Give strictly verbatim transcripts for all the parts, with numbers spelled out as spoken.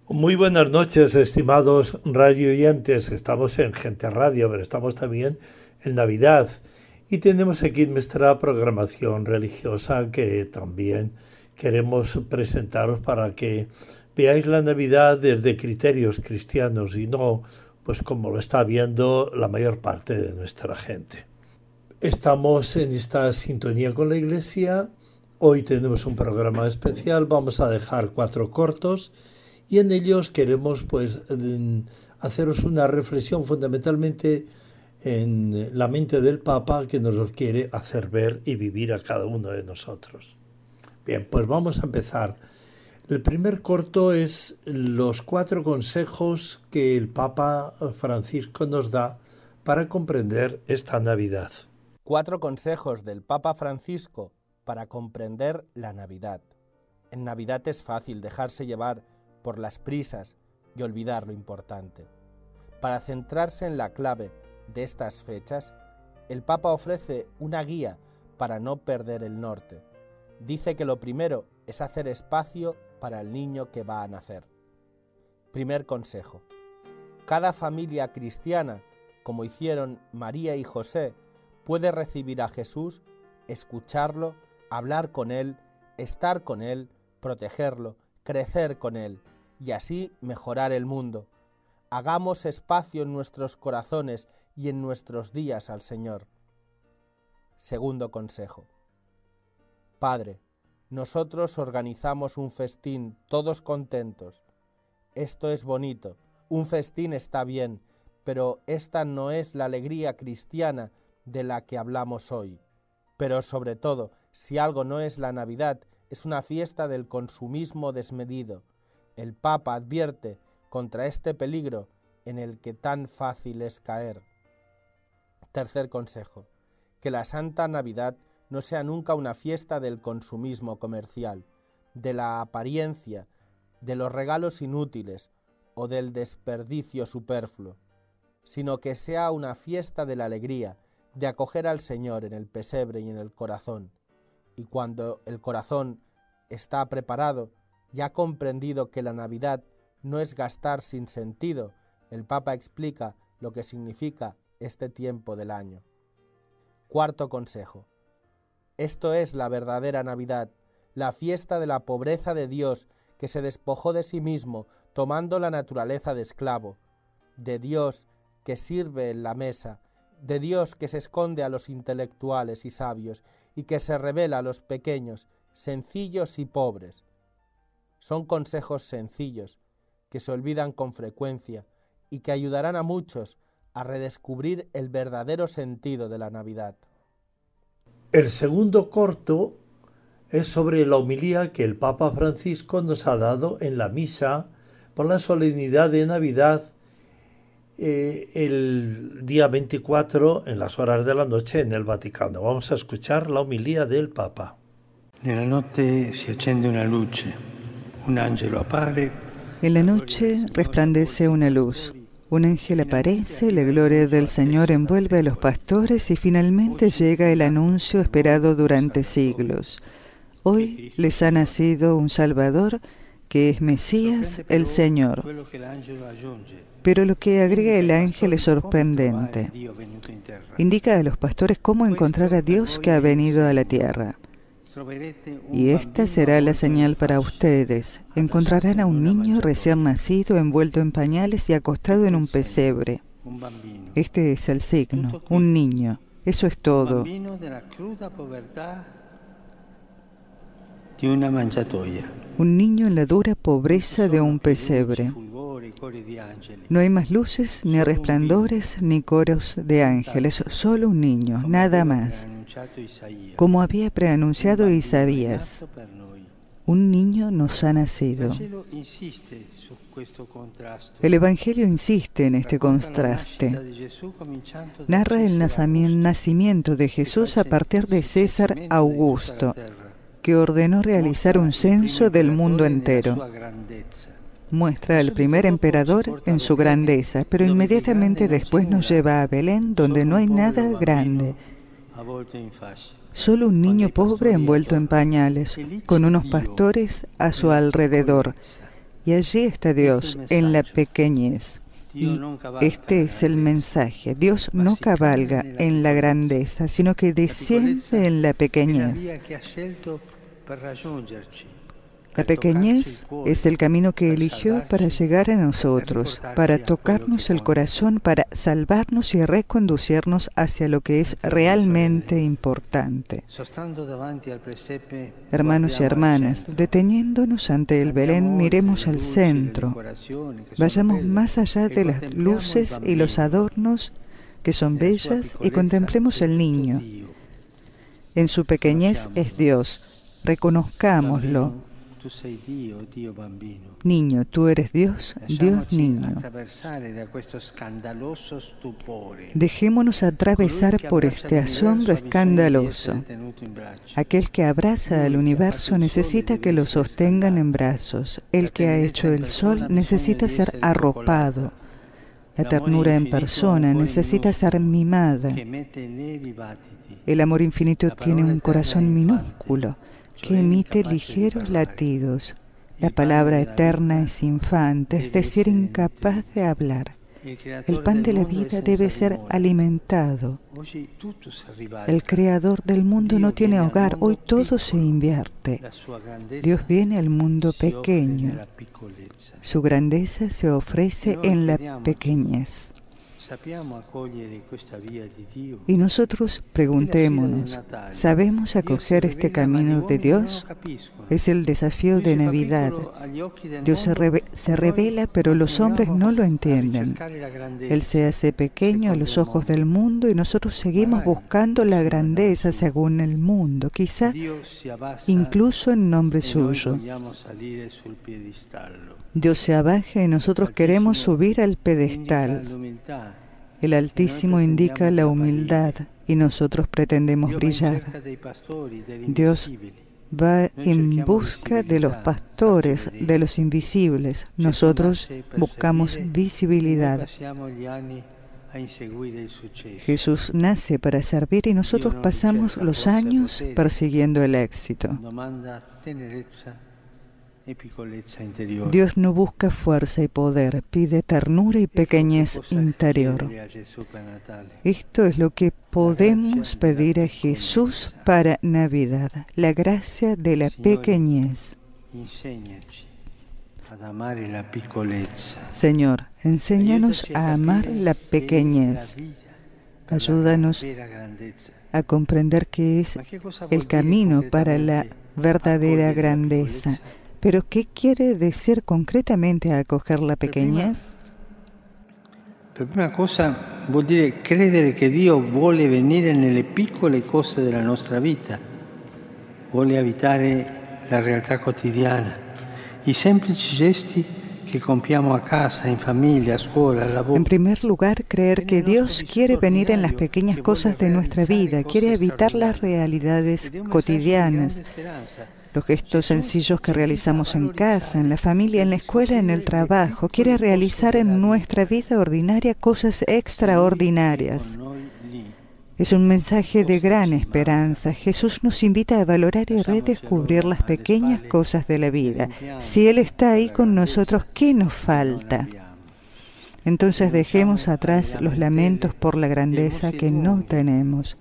Muy buenas noches, estimados radio oyentes. Estamos en Gente Radio, pero estamos también en Navidad. Y tenemos aquí nuestra programación religiosa que también queremos presentaros para que veáis la Navidad desde criterios cristianos y no pues como lo está viendo la mayor parte de nuestra gente. Estamos en esta sintonía con la Iglesia. Hoy tenemos un programa especial. Vamos a dejar cuatro cortos y en ellos queremos pues haceros una reflexión fundamentalmente en la mente del Papa, que nos lo quiere hacer ver y vivir a cada uno de nosotros. Bien, pues vamos a empezar. El primer corto es los cuatro consejos que el Papa Francisco nos da para comprender esta Navidad. Cuatro consejos del Papa Francisco para comprender la Navidad. En Navidad es fácil dejarse llevar por las prisas y olvidar lo importante. Para centrarse en la clave de estas fechas, el Papa ofrece una guía para no perder el norte. Dice que lo primero es hacer espacio para el niño que va a nacer. Primer consejo. Cada familia cristiana, como hicieron María y José, puede recibir a Jesús, escucharlo, hablar con él, estar con él, protegerlo, crecer con él y así mejorar el mundo. Hagamos espacio en nuestros corazones y en nuestros días al Señor. Segundo consejo. Padre, nosotros organizamos un festín, todos contentos. Esto es bonito, un festín está bien, pero esta no es la alegría cristiana de la que hablamos hoy. Pero sobre todo, si algo no es la Navidad, es una fiesta del consumismo desmedido. El Papa advierte contra este peligro en el que tan fácil es caer. Tercer consejo. Que la Santa Navidad no sea nunca una fiesta del consumismo comercial, de la apariencia, de los regalos inútiles o del desperdicio superfluo, sino que sea una fiesta de la alegría, de acoger al Señor en el pesebre y en el corazón. Y cuando el corazón está preparado y ha comprendido que la Navidad no es gastar sin sentido, el Papa explica lo que significa este tiempo del año. Cuarto consejo. Esto es la verdadera Navidad, la fiesta de la pobreza de Dios que se despojó de sí mismo tomando la naturaleza de esclavo, de Dios que sirve en la mesa, de Dios que se esconde a los intelectuales y sabios y que se revela a los pequeños, sencillos y pobres. Son consejos sencillos que se olvidan con frecuencia y que ayudarán a muchos a redescubrir el verdadero sentido de la Navidad. El segundo corto es sobre la homilía que el Papa Francisco nos ha dado en la misa por la solemnidad de Navidad eh, el día veinticuatro en las horas de la noche en el Vaticano. Vamos a escuchar la homilía del Papa. Nella notte si accende una luce, un angelo appare. En la noche resplandece una luz. Un ángel aparece, la gloria del Señor envuelve a los pastores y finalmente llega el anuncio esperado durante siglos. Hoy les ha nacido un Salvador que es Mesías, el Señor. Pero lo que agrega el ángel es sorprendente. Indica a los pastores cómo encontrar a Dios que ha venido a la tierra. Y esta será la señal para ustedes. Encontrarán a un niño recién nacido, envuelto en pañales y acostado en un pesebre. Este es el signo, un niño. Eso es todo. Un niño en la dura pobreza de un pesebre. No hay más luces, ni resplandores, ni coros de ángeles, solo un niño, nada más. Como había preanunciado Isaías, un niño nos ha nacido. El Evangelio insiste en este contraste. Narra el nacimiento de Jesús a partir de César Augusto, que ordenó realizar un censo del mundo entero. Muestra al primer emperador en su grandeza, pero inmediatamente después nos lleva a Belén, donde no hay nada grande. Solo un niño pobre envuelto en pañales, con unos pastores a su alrededor. Y allí está Dios, en la pequeñez. Y este es el mensaje. Dios no cabalga en la grandeza, sino que desciende en la pequeñez. La pequeñez es el camino que eligió para llegar a nosotros, para tocarnos el corazón, para salvarnos y reconducirnos hacia lo que es realmente importante. Hermanos y hermanas, deteniéndonos ante el Belén, miremos al centro. Vayamos más allá de las luces y los adornos que son bellas y contemplemos el niño. En su pequeñez es Dios. Reconozcámoslo. Niño, tú eres Dios, Dios niño. Dejémonos atravesar por este asombro escandaloso. Aquel que abraza al universo necesita que lo sostengan en brazos. El que ha hecho el sol necesita ser arropado. La ternura en persona necesita ser mimada. El amor infinito tiene un corazón minúsculo que emite ligeros latidos. La palabra eterna es infante, es decir, incapaz de hablar. El pan de la vida debe ser alimentado. El creador del mundo no tiene hogar, hoy todo se invierte. Dios viene al mundo pequeño. Su grandeza se ofrece en la pequeñez. Y nosotros preguntémonos, ¿sabemos acoger este camino de Dios? Es el desafío de Navidad. Dios se, reve- se revela, pero los hombres no lo entienden. Él se hace pequeño a los ojos del mundo y nosotros seguimos buscando la grandeza según el mundo, quizá incluso en nombre suyo. Dios se abaja y nosotros queremos subir al pedestal. El Altísimo indica la humildad y nosotros pretendemos brillar. Dios va en busca de los pastores, de los invisibles. Nosotros buscamos visibilidad. Jesús nace para servir y nosotros pasamos los años persiguiendo el éxito. Dios no busca fuerza y poder, pide ternura y pequeñez interior. Esto es lo que podemos pedir a Jesús para Navidad, la gracia de la pequeñez. Señor, enséñanos a amar la pequeñez. Ayúdanos a comprender que es el camino para la verdadera grandeza. Pero, ¿qué quiere decir concretamente acoger la pequeñez? Per prima cosa vuol dire credere che Dio vuole venire nelle piccole cose della nostra vita, vuole abitare la realtà quotidiana, i semplici gesti que compiamo a casa, en familia, a scuola, al lavoro. En primer lugar, creer que Dios quiere venir en las pequeñas cosas de nuestra vida, quiere habitar las realidades cotidianas. Los gestos sencillos que realizamos en casa, en la familia, en la escuela, en el trabajo. Quiere realizar en nuestra vida ordinaria cosas extraordinarias. Es un mensaje de gran esperanza. Jesús nos invita a valorar y redescubrir las pequeñas cosas de la vida. Si Él está ahí con nosotros, ¿qué nos falta? Entonces dejemos atrás los lamentos por la grandeza que no tenemos.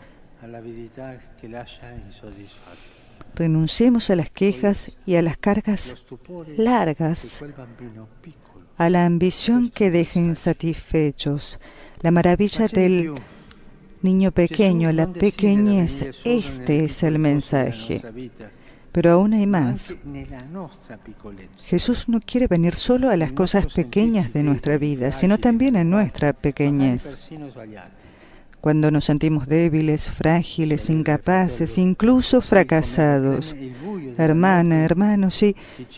Renunciemos a las quejas y a las cargas largas, a la ambición que deja insatisfechos. La maravilla del niño pequeño, la pequeñez, este es el mensaje. Pero aún hay más. Jesús no quiere venir solo a las cosas pequeñas de nuestra vida, sino también a nuestra pequeñez. Cuando nos sentimos débiles, frágiles, incapaces, incluso fracasados. Hermana, hermano, sí.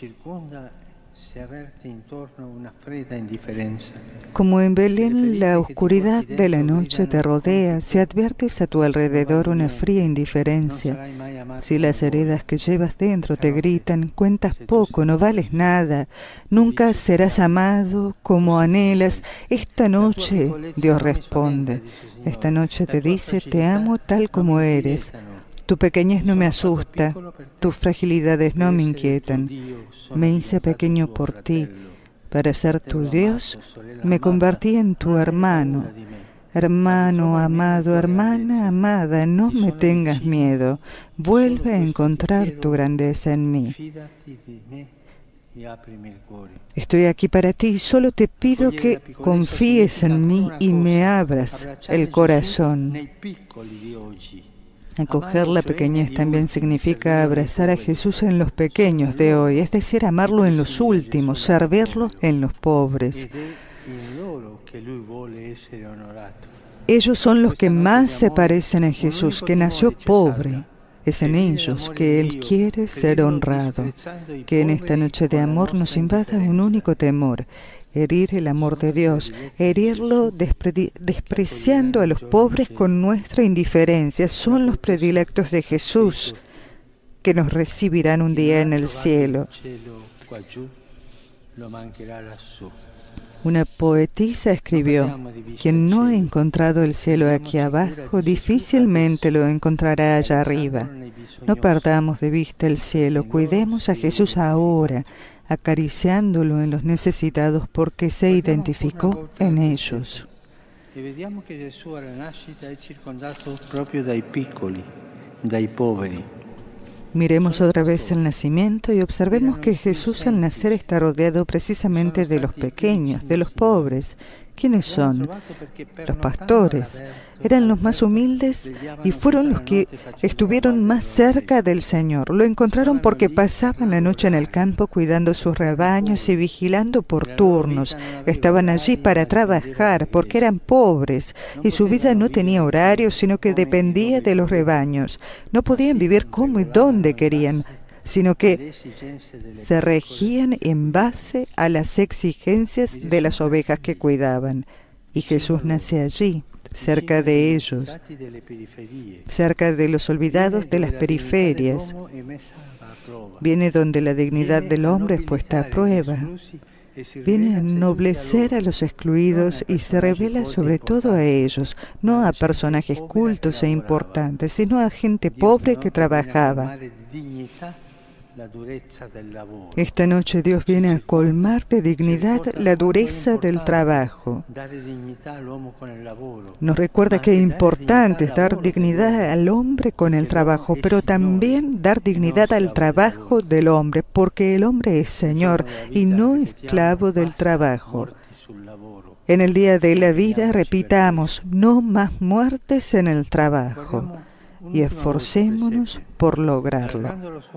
Como en Belén, la oscuridad de la noche te rodea, si adviertes a tu alrededor una fría indiferencia. Si las heridas que llevas dentro te gritan, cuentas poco, no vales nada, nunca serás amado como anhelas. Esta noche, Dios responde, esta noche te dice, te amo tal como eres. Tu pequeñez no me asusta, tus fragilidades no me inquietan. Me hice pequeño por ti. Para ser tu Dios, me convertí en tu hermano. Hermano amado, hermana amada, no me tengas miedo. Vuelve a encontrar tu grandeza en mí. Estoy aquí para ti y solo te pido que confíes en mí y me abras el corazón. Acoger la pequeñez también significa abrazar a Jesús en los pequeños de hoy, es decir, amarlo en los últimos, servirlo en los pobres. Ellos son los que más se parecen a Jesús, que nació pobre. Es en ellos que Él quiere ser honrado. Que en esta noche de amor nos invada un único temor: herir el amor de Dios, herirlo despre- despreciando a los pobres con nuestra indiferencia. Son los predilectos de Jesús que nos recibirán un día en el cielo. Una poetisa escribió: quien no ha encontrado el cielo aquí abajo, difícilmente lo encontrará allá arriba. No perdamos de vista el cielo, cuidemos a Jesús ahora, acariciándolo en los necesitados, porque se identificó en ellos. E vediamo che Gesù alla nascita è circondato proprio dai piccoli, dai poveri. Miremos otra vez el nacimiento y observemos que Jesús al nacer está rodeado precisamente de los pequeños, de los pobres. ¿Quiénes son? Los pastores. Eran los más humildes y fueron los que estuvieron más cerca del Señor. Lo encontraron porque pasaban la noche en el campo cuidando sus rebaños y vigilando por turnos. Estaban allí para trabajar porque eran pobres y su vida no tenía horario, sino que dependía de los rebaños. No podían vivir como y donde querían, sino que se regían en base a las exigencias de las ovejas que cuidaban. Y Jesús nace allí, cerca de ellos, cerca de los olvidados de las periferias. Viene donde la dignidad del hombre es puesta a prueba. Viene a ennoblecer a los excluidos y se revela sobre todo a ellos, no a personajes cultos e importantes, sino a gente pobre que trabajaba. Esta noche Dios viene a colmar de dignidad la dureza del trabajo. Nos recuerda que es importante dar dignidad al hombre con el trabajo, pero también dar dignidad al trabajo del hombre, porque el hombre es Señor y no esclavo del trabajo. En el día de la vida repitamos: no más muertes en el trabajo. Y esforcémonos por lograrlo.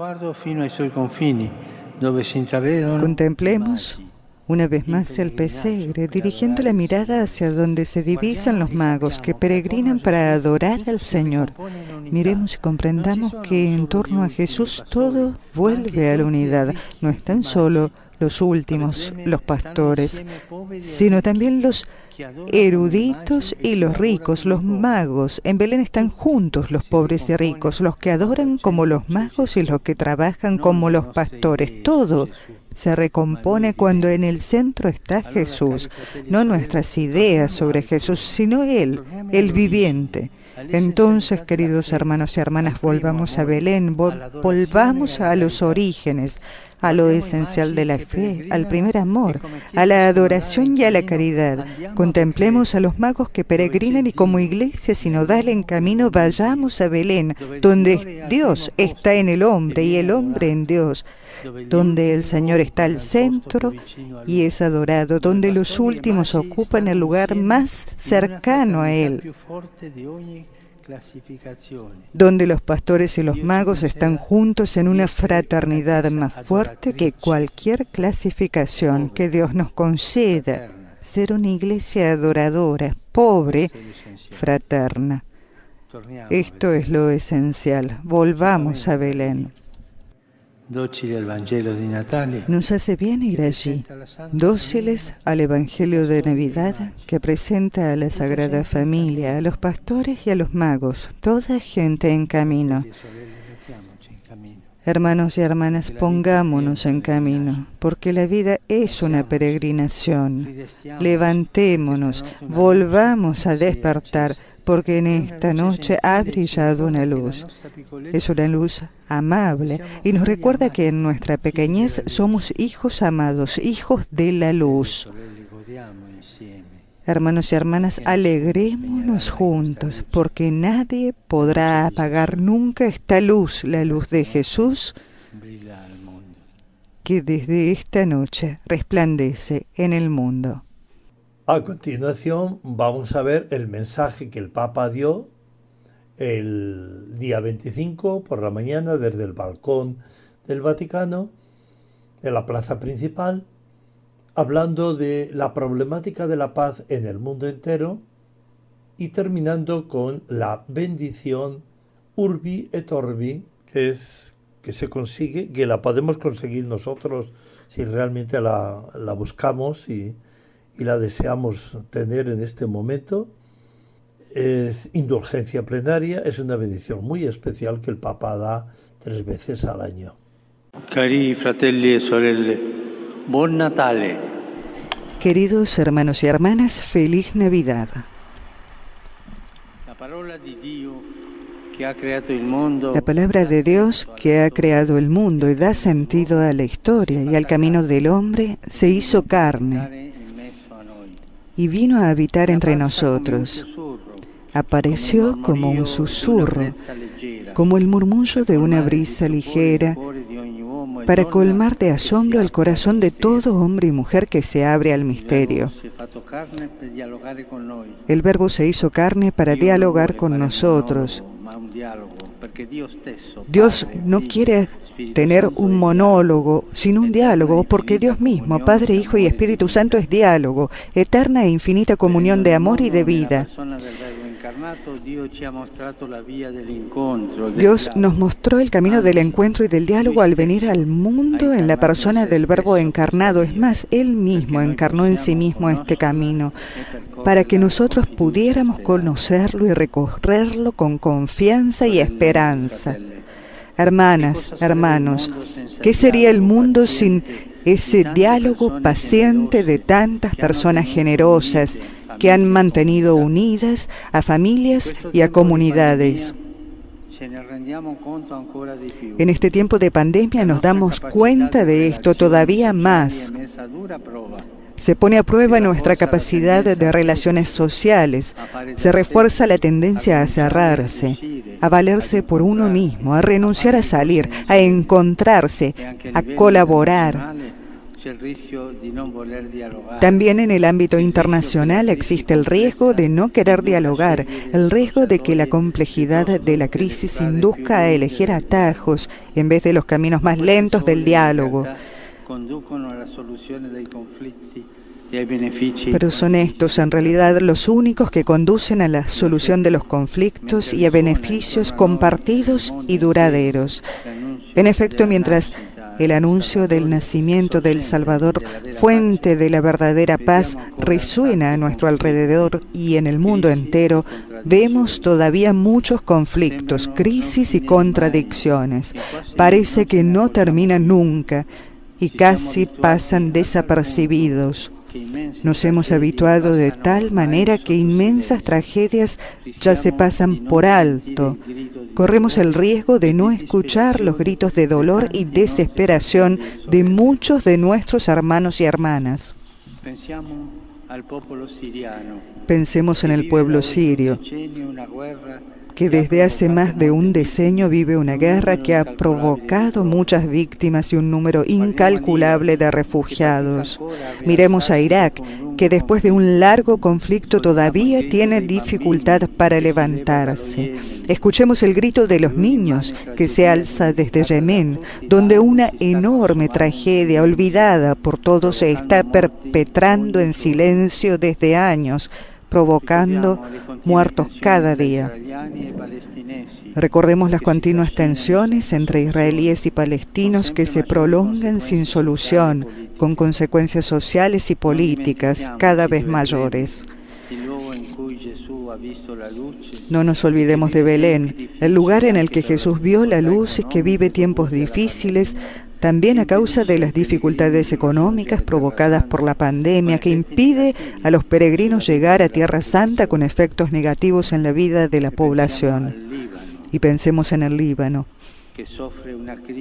Contemplemos una vez más el pesebre, dirigiendo la mirada hacia donde se divisan los magos que peregrinan para adorar al Señor. Miremos y comprendamos que en torno a Jesús todo vuelve a la unidad. No están solo los últimos, los pastores, sino también los eruditos y los ricos, los magos. En Belén están juntos los pobres y ricos, los que adoran como los magos y los que trabajan como los pastores. Todo se recompone cuando en el centro está Jesús, no nuestras ideas sobre Jesús, sino Él, el viviente. Entonces, queridos hermanos y hermanas, volvamos a Belén, vol- volvamos a los orígenes, a lo esencial de la fe, al primer amor, a la adoración y a la caridad. Contemplemos a los magos que peregrinan y como iglesia sinodal en camino vayamos a Belén, donde Dios está en el hombre y el hombre en Dios, donde el Señor está al centro y es adorado, donde los últimos ocupan el lugar más cercano a Él, donde los pastores y los magos están juntos en una fraternidad más fuerte que cualquier clasificación. Que Dios nos conceda ser una iglesia adoradora, pobre, fraterna. Esto es lo esencial. Volvamos a Belén. Nos hace bien ir allí, dóciles al Evangelio de Navidad que presenta a la Sagrada Familia, a los pastores y a los magos, toda gente en camino. Hermanos y hermanas, pongámonos en camino, porque la vida es una peregrinación. Levantémonos, volvamos a despertar, porque en esta noche ha brillado una luz. Es una luz amable y nos recuerda que en nuestra pequeñez somos hijos amados, hijos de la luz. Hermanos y hermanas, alegrémonos juntos, porque nadie podrá apagar nunca esta luz, la luz de Jesús, que desde esta noche resplandece en el mundo. A continuación vamos a ver el mensaje que el Papa dio el día veinticinco por la mañana desde el balcón del Vaticano, de la plaza principal, hablando de la problemática de la paz en el mundo entero y terminando con la bendición Urbi et Orbi, que es que se consigue, que la podemos conseguir nosotros si realmente la, la buscamos y, y la deseamos tener en este momento. Es indulgencia plenaria, es una bendición muy especial que el Papa da tres veces al año. Cari fratelli e sorelle, buon Natale. Queridos hermanos y hermanas, feliz Navidad. La palabra de Dios que ha creado el mundo, La palabra de Dios que ha creado el mundo y da sentido a la historia y al camino del hombre se hizo carne y vino a habitar entre nosotros. Apareció como un susurro, como el murmullo de una brisa ligera, para colmar de asombro el corazón de todo hombre y mujer que se abre al misterio. El Verbo se hizo carne para dialogar con nosotros. Dios no quiere tener un monólogo, sino un diálogo, porque Dios mismo, Padre, Hijo y Espíritu Santo, es diálogo, eterna e infinita comunión de amor y de vida. Dios nos mostró el camino del encuentro y del diálogo al venir al mundo en la persona del Verbo encarnado. Es más, Él mismo encarnó en sí mismo este camino, para que nosotros pudiéramos conocerlo y recorrerlo con confianza y esperanza. Hermanas, hermanos, ¿qué sería el mundo sin ese diálogo paciente de tantas personas generosas que han mantenido unidas a familias y a comunidades? En este tiempo de pandemia nos damos cuenta de esto todavía más. Se pone a prueba nuestra capacidad de relaciones sociales, se refuerza la tendencia a cerrarse, a valerse por uno mismo, a renunciar a salir, a encontrarse, a colaborar. También en el ámbito internacional existe el riesgo de no querer dialogar, el riesgo de que la complejidad de la crisis induzca a elegir atajos en vez de los caminos más lentos del diálogo. Pero son estos en realidad los únicos que conducen a la solución de los conflictos y a beneficios compartidos y duraderos. En efecto, mientras el anuncio del nacimiento del Salvador, fuente de la verdadera paz, resuena a nuestro alrededor y en el mundo entero, vemos todavía muchos conflictos, crisis y contradicciones. Parece que no terminan nunca y casi pasan desapercibidos. Nos hemos habituado de tal manera que inmensas tragedias ya se pasan por alto. Corremos el riesgo de no escuchar los gritos de dolor y desesperación de muchos de nuestros hermanos y hermanas. Pensemos en el pueblo sirio, que desde hace más de un decenio vive una guerra que ha provocado muchas víctimas y un número incalculable de refugiados. Miremos a Irak, que después de un largo conflicto todavía tiene dificultad para levantarse. Escuchemos el grito de los niños que se alza desde Yemen, donde una enorme tragedia olvidada por todos se está perpetrando en silencio desde años, provocando muertos cada día. Recordemos las continuas tensiones entre israelíes y palestinos que se prolongan sin solución, con consecuencias sociales y políticas cada vez mayores. No nos olvidemos de Belén, el lugar en el que Jesús vio la luz y que vive tiempos difíciles, también a causa de las dificultades económicas provocadas por la pandemia que impide a los peregrinos llegar a Tierra Santa con efectos negativos en la vida de la población. Y pensemos en el Líbano, que sufre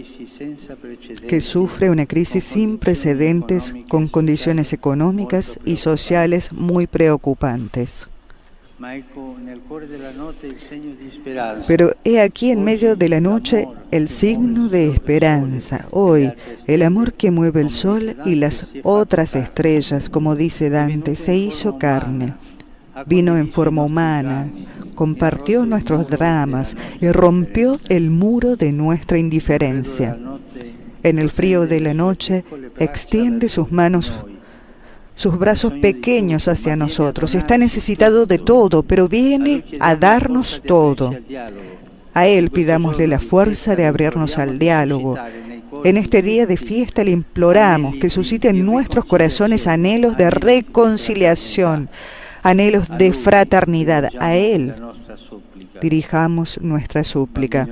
una crisis sin precedentes con condiciones económicas y sociales muy preocupantes. Pero he aquí en medio de la noche el signo de esperanza. Hoy, el amor que mueve el sol y las otras estrellas, como dice Dante, se hizo carne. Vino en forma humana, compartió nuestros dramas y rompió el muro de nuestra indiferencia. En el frío de la noche, extiende sus manos, sus brazos pequeños hacia nosotros. Está necesitado de todo, pero viene a darnos todo. A Él pidámosle la fuerza de abrirnos al diálogo. En este día de fiesta le imploramos que suscite en nuestros corazones anhelos de reconciliación, anhelos de fraternidad. A Él dirijamos nuestra súplica.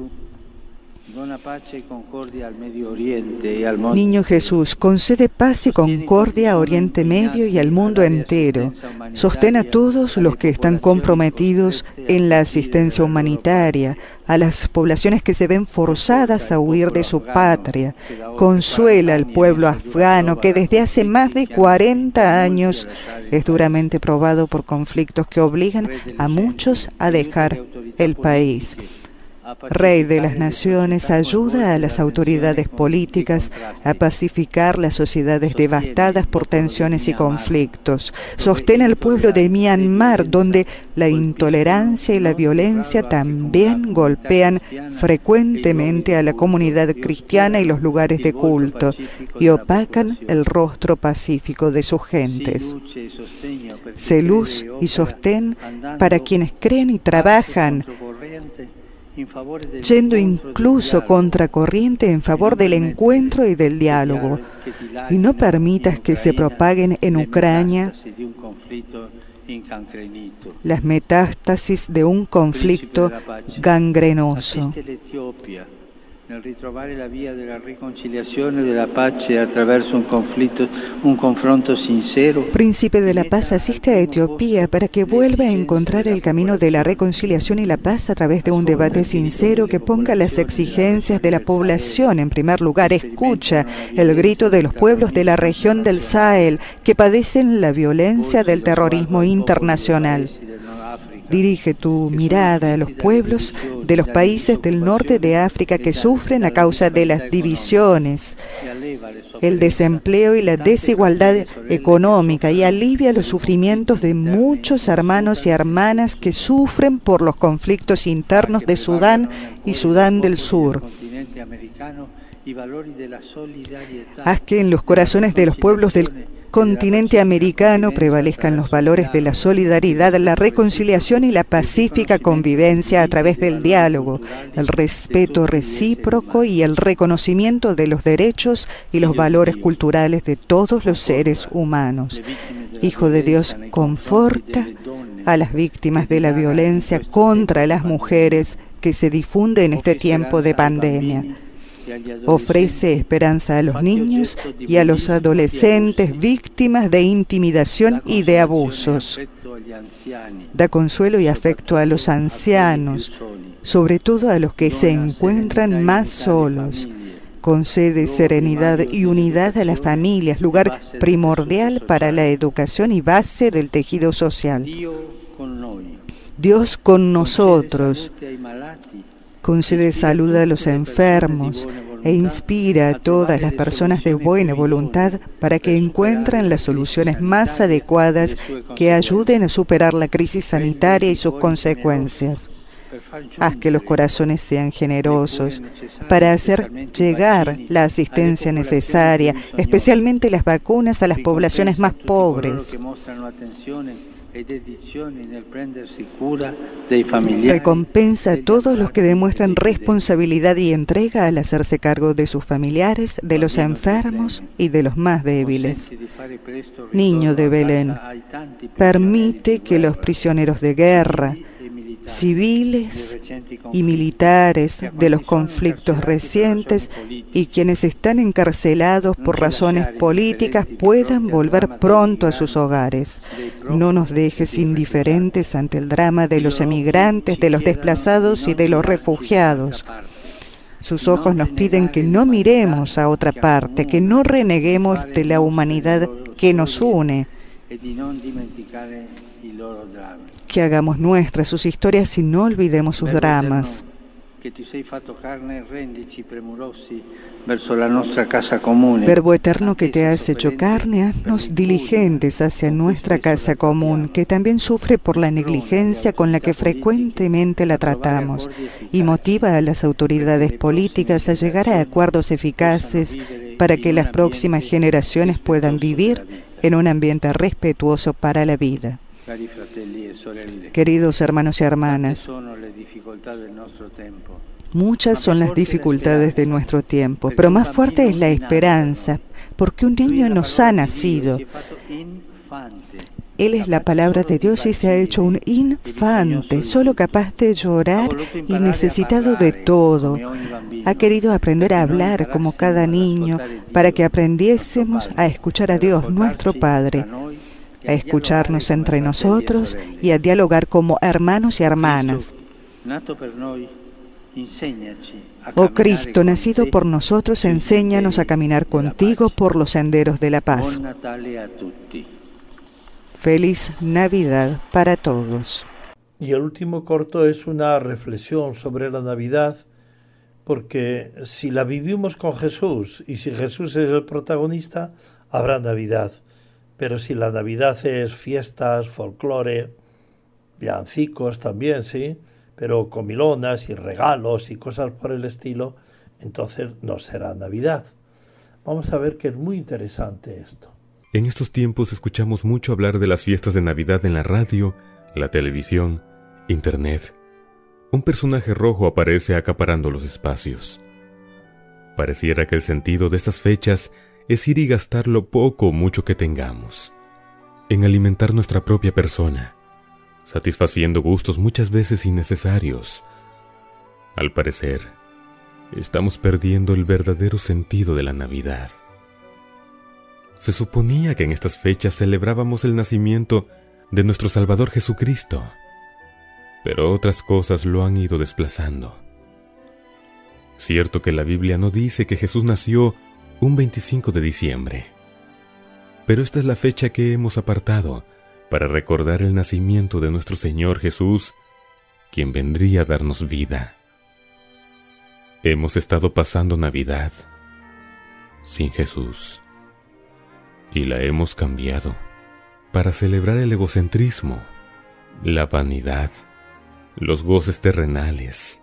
Niño Jesús, concede paz y concordia a Oriente Medio y al mundo entero. Sostén a todos los que están comprometidos en la asistencia humanitaria, a las poblaciones que se ven forzadas a huir de su patria. Consuela al pueblo afgano que desde hace más de cuarenta años es duramente probado por conflictos que obligan a muchos a dejar el país. Rey de las naciones, ayuda a las autoridades políticas a pacificar las sociedades devastadas por tensiones y conflictos. Sostén al pueblo de Myanmar, donde la intolerancia y la violencia también golpean frecuentemente a la comunidad cristiana y los lugares de culto y opacan el rostro pacífico de sus gentes. Sé luz y sostén para quienes creen y trabajan, yendo incluso contracorriente en favor del encuentro y del diálogo, y no permitas que se propaguen en Ucrania las metástasis de un conflicto gangrenoso. Nel ritrovare la via della riconciliazione e della pace attraverso un conflitto, un confronto sincero. Príncipe de la paz, asiste a Etiopía para que vuelva a encontrar el camino de la reconciliación y la paz a través de un debate sincero que ponga las exigencias de la población en primer lugar. Escucha el grito de los pueblos de la región del Sahel que padecen la violencia del terrorismo internacional. Dirige tu mirada a los pueblos de los países del norte de África que sufren a causa de las divisiones, el desempleo y la desigualdad económica, y alivia los sufrimientos de muchos hermanos y hermanas que sufren por los conflictos internos de Sudán y Sudán del Sur. Haz que en los corazones de los pueblos del continente americano prevalezcan los valores de la solidaridad, la reconciliación y la pacífica convivencia a través del diálogo, el respeto recíproco y el reconocimiento de los derechos y los valores culturales de todos los seres humanos. Hijo de Dios, conforta a las víctimas de la violencia contra las mujeres que se difunde en este tiempo de pandemia. Ofrece esperanza a los niños y a los adolescentes víctimas de intimidación y de abusos. Da consuelo y afecto a los ancianos, sobre todo a los que se encuentran más solos. Concede serenidad y unidad a las familias, lugar primordial para la educación y base del tejido social. Dios con nosotros. Concede salud a los enfermos e inspira a todas las personas de buena voluntad para que encuentren las soluciones más adecuadas que ayuden a superar la crisis sanitaria y sus consecuencias. Haz que los corazones sean generosos para hacer llegar la asistencia necesaria, especialmente las vacunas, a las poblaciones más pobres. Recompensa a todos los que demuestran responsabilidad y entrega al hacerse cargo de sus familiares, de los enfermos y de los más débiles. Niño de Belén, permite que los prisioneros de guerra civiles y militares de los conflictos recientes y quienes están encarcelados por razones políticas puedan volver pronto a sus hogares. No nos dejes indiferentes ante el drama de los emigrantes, de los desplazados y de los refugiados. Sus ojos nos piden que no miremos a otra parte, que no reneguemos de la humanidad que nos une, que hagamos nuestras sus historias y no olvidemos sus dramas. Verbo eterno que te has hecho carne, haznos diligentes hacia nuestra casa común, que también sufre por la negligencia con la que frecuentemente la tratamos, y motiva a las autoridades políticas a llegar a acuerdos eficaces para que las próximas generaciones puedan vivir en un ambiente respetuoso para la vida. Queridos hermanos y hermanas, muchas son las dificultades de nuestro tiempo, pero más fuerte es la esperanza, porque un niño nos ha nacido. Él es la palabra de Dios y se ha hecho un infante, solo capaz de llorar y necesitado de todo. Ha querido aprender a hablar como cada niño, para que aprendiésemos a escuchar a Dios, nuestro Padre, a escucharnos entre nosotros y a dialogar como hermanos y hermanas. Oh Cristo, nacido por nosotros, enséñanos a caminar contigo por los senderos de la paz. Feliz Navidad para todos. Y el último corto es una reflexión sobre la Navidad, porque si la vivimos con Jesús y si Jesús es el protagonista, habrá Navidad. Pero si la Navidad es fiestas, folclore, villancicos también, sí, pero comilonas y regalos y cosas por el estilo, entonces no será Navidad. Vamos a ver que es muy interesante esto. En estos tiempos escuchamos mucho hablar de las fiestas de Navidad en la radio, la televisión, internet. Un personaje rojo aparece acaparando los espacios. Pareciera que el sentido de estas fechas es ir y gastar lo poco o mucho que tengamos, en alimentar nuestra propia persona, satisfaciendo gustos muchas veces innecesarios. Al parecer, estamos perdiendo el verdadero sentido de la Navidad. Se suponía que en estas fechas celebrábamos el nacimiento de nuestro Salvador Jesucristo, pero otras cosas lo han ido desplazando. Cierto que la Biblia no dice que Jesús nació un veinticinco de diciembre, pero esta es la fecha que hemos apartado para recordar el nacimiento de nuestro Señor Jesús, quien vendría a darnos vida. Hemos estado pasando Navidad sin Jesús y la hemos cambiado para celebrar el egocentrismo, la vanidad, los goces terrenales.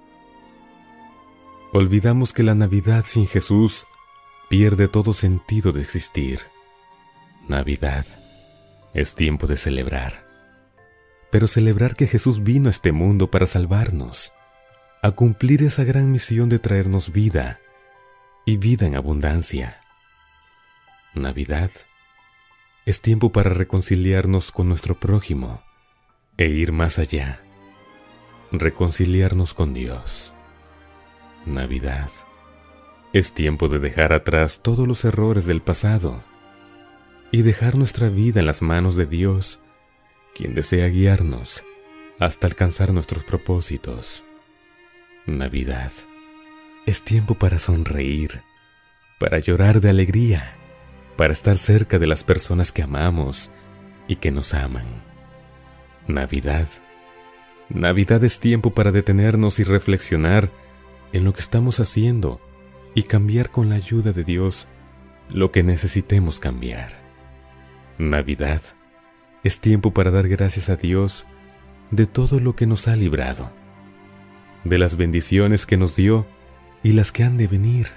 Olvidamos que la Navidad sin Jesús pierde todo sentido de existir. Navidad es tiempo de celebrar, pero celebrar que Jesús vino a este mundo para salvarnos, a cumplir esa gran misión de traernos vida, y vida en abundancia. Navidad es tiempo para reconciliarnos con nuestro prójimo e ir más allá, reconciliarnos con Dios. Navidad es tiempo de dejar atrás todos los errores del pasado y dejar nuestra vida en las manos de Dios, quien desea guiarnos hasta alcanzar nuestros propósitos. Navidad es tiempo para sonreír, para llorar de alegría, para estar cerca de las personas que amamos y que nos aman. Navidad. Navidad es tiempo para detenernos y reflexionar en lo que estamos haciendo y cambiar con la ayuda de Dios lo que necesitemos cambiar. Navidad es tiempo para dar gracias a Dios de todo lo que nos ha librado, de las bendiciones que nos dio y las que han de venir.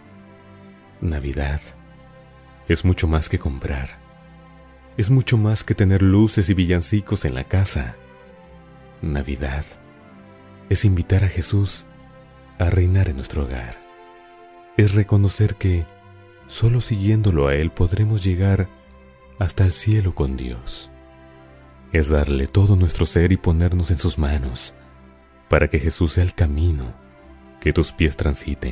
Navidad es mucho más que comprar, es mucho más que tener luces y villancicos en la casa. Navidad es invitar a Jesús a reinar en nuestro hogar, es reconocer que solo siguiéndolo a Él podremos llegar hasta el cielo con Dios. Es darle todo nuestro ser y ponernos en sus manos, para que Jesús sea el camino que tus pies transiten.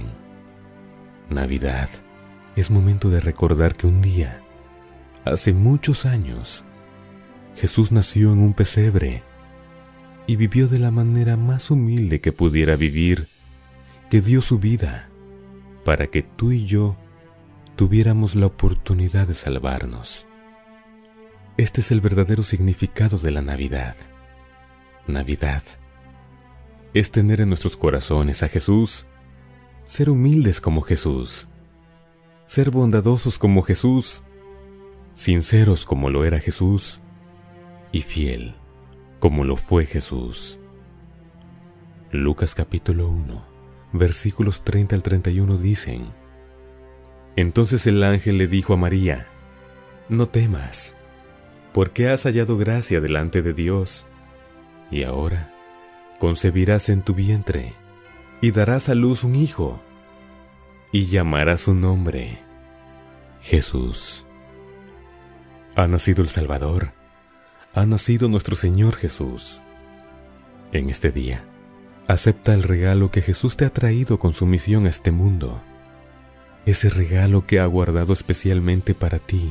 Navidad es momento de recordar que un día, hace muchos años, Jesús nació en un pesebre y vivió de la manera más humilde que pudiera vivir, que dio su vida para que tú y yo tuviéramos la oportunidad de salvarnos. Este es el verdadero significado de la Navidad. Navidad es tener en nuestros corazones a Jesús, ser humildes como Jesús, ser bondadosos como Jesús, sinceros como lo era Jesús y fiel como lo fue Jesús. Lucas capítulo uno, versículos treinta al treinta y uno dicen: Entonces el ángel le dijo a María: No temas, porque has hallado gracia delante de Dios, y ahora concebirás en tu vientre, y darás a luz un hijo, y llamarás su nombre Jesús. Ha nacido el Salvador, ha nacido nuestro Señor Jesús. En este día, acepta el regalo que Jesús te ha traído con su misión a este mundo, ese regalo que ha guardado especialmente para ti,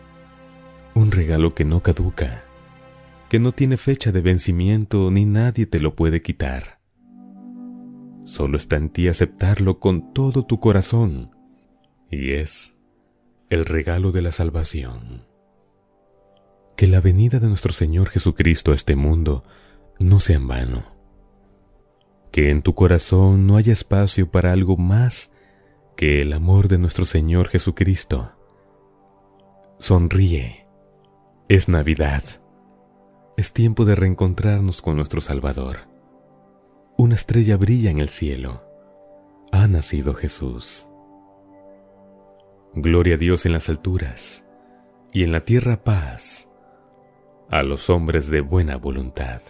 un regalo que no caduca, que no tiene fecha de vencimiento ni nadie te lo puede quitar. Solo está en ti aceptarlo con todo tu corazón, y es el regalo de la salvación. Que la venida de nuestro Señor Jesucristo a este mundo no sea en vano. Que en tu corazón no haya espacio para algo más que el amor de nuestro Señor Jesucristo. Sonríe. Es Navidad. Es tiempo de reencontrarnos con nuestro Salvador. Una estrella brilla en el cielo. Ha nacido Jesús. Gloria a Dios en las alturas, y en la tierra paz a los hombres de buena voluntad.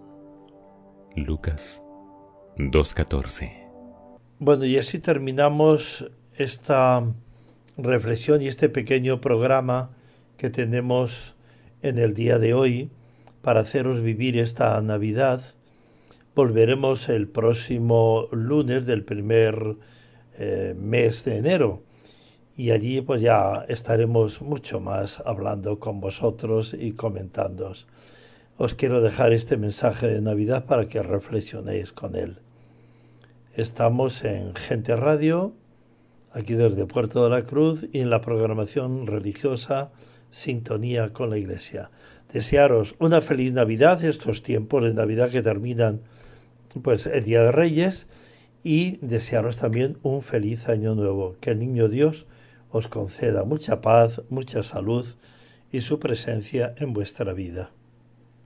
Lucas dos catorce. Bueno, y así terminamos esta reflexión y este pequeño programa que tenemos en el día de hoy para haceros vivir esta Navidad. Volveremos el próximo lunes del primer eh, mes de enero, y allí pues ya estaremos mucho más hablando con vosotros y comentándoos. Os quiero dejar este mensaje de Navidad para que reflexionéis con él. Estamos en Gente Radio, aquí desde Puerto de la Cruz, y en la programación religiosa Sintonía con la Iglesia. Desearos una feliz Navidad, estos tiempos de Navidad que terminan pues el Día de Reyes, y desearos también un feliz año nuevo. Que el Niño Dios os conceda mucha paz, mucha salud y su presencia en vuestra vida.